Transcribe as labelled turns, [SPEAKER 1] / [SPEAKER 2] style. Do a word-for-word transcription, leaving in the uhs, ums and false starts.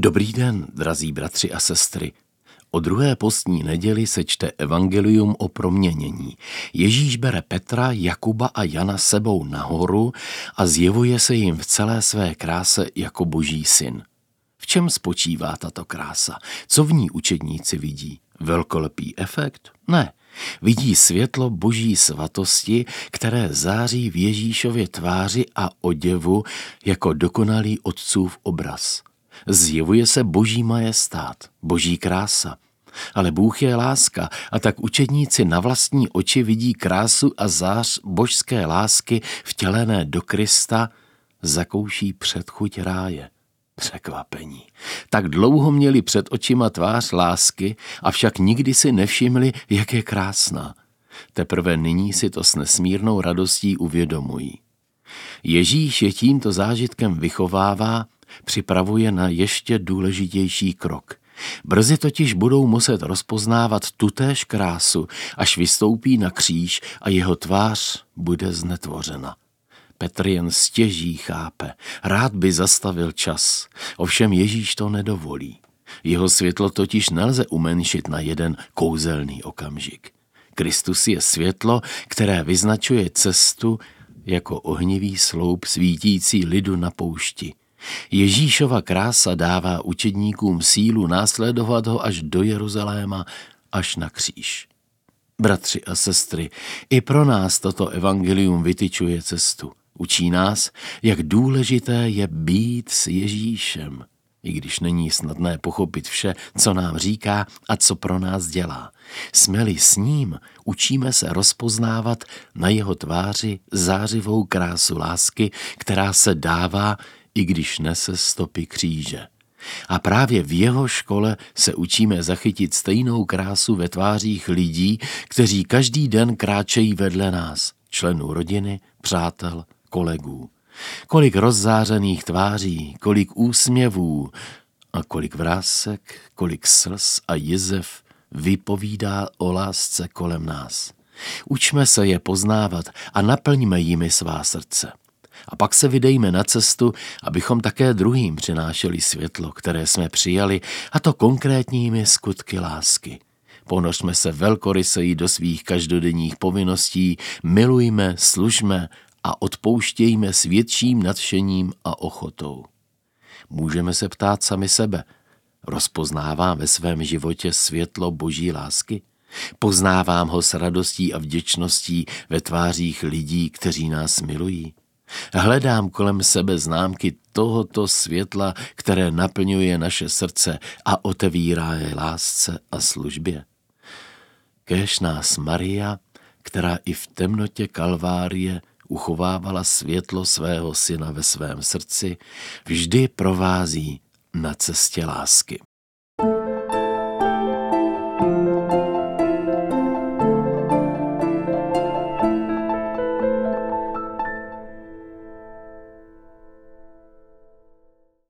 [SPEAKER 1] Dobrý den, drazí bratři a sestry. O druhé postní neděli se čte evangelium o proměnění. Ježíš bere Petra, Jakuba a Jana sebou nahoru a zjevuje se jim v celé své kráse jako Boží syn. V čem spočívá tato krása? Co v ní učedníci vidí? Velkolepý efekt? Ne. Vidí světlo Boží svatosti, které září v Ježíšově tváři a oděvu jako dokonalý otcův obraz. Zjevuje se Boží majestát, Boží krása. Ale Bůh je láska a tak učedníci na vlastní oči vidí krásu a zář božské lásky vtělené do Krista, zakouší předchuť ráje. Překvapení. Tak dlouho měli před očima tvář lásky, avšak nikdy si nevšimli, jak je krásná. Teprve nyní si to s nesmírnou radostí uvědomují. Ježíš je tímto zážitkem vychovává, připravuje na ještě důležitější krok. Brzy totiž budou muset rozpoznávat tutéž krásu, až vystoupí na kříž a jeho tvář bude znetvořena. Petr jen stěží chápe, rád by zastavil čas, ovšem Ježíš to nedovolí. Jeho světlo totiž nelze umenšit na jeden kouzelný okamžik. Kristus je světlo, které vyznačuje cestu jako ohnivý sloup svítící lidu na poušti. Ježíšova krása dává učedníkům sílu následovat ho až do Jeruzaléma, až na kříž. Bratři a sestry, i pro nás toto evangelium vytyčuje cestu. Učí nás, jak důležité je být s Ježíšem, i když není snadné pochopit vše, co nám říká a co pro nás dělá. Jsme-li s ním, učíme se rozpoznávat na jeho tváři zářivou krásu lásky, která se dává, i když nese stopy kříže. A právě v jeho škole se učíme zachytit stejnou krásu ve tvářích lidí, kteří každý den kráčejí vedle nás, členů rodiny, přátel, kolegů. Kolik rozzářených tváří, kolik úsměvů a kolik vrásek, kolik slz a jizev vypovídá o lásce kolem nás. Učme se je poznávat a naplňme jimi svá srdce. A pak se vydejme na cestu, abychom také druhým přinášeli světlo, které jsme přijali, a to konkrétními skutky lásky. Ponořme se velkoryseji do svých každodenních povinností, milujme, služme a odpouštějme s větším nadšením a ochotou. Můžeme se ptát sami sebe, rozpoznávám ve svém životě světlo Boží lásky? Poznávám ho s radostí a vděčností ve tvářích lidí, kteří nás milují? Hledám kolem sebe známky tohoto světla, které naplňuje naše srdce a otevírá je lásce a službě. Kéž nás Maria, která i v temnotě Kalvárie uchovávala světlo svého syna ve svém srdci, vždy provází na cestě lásky.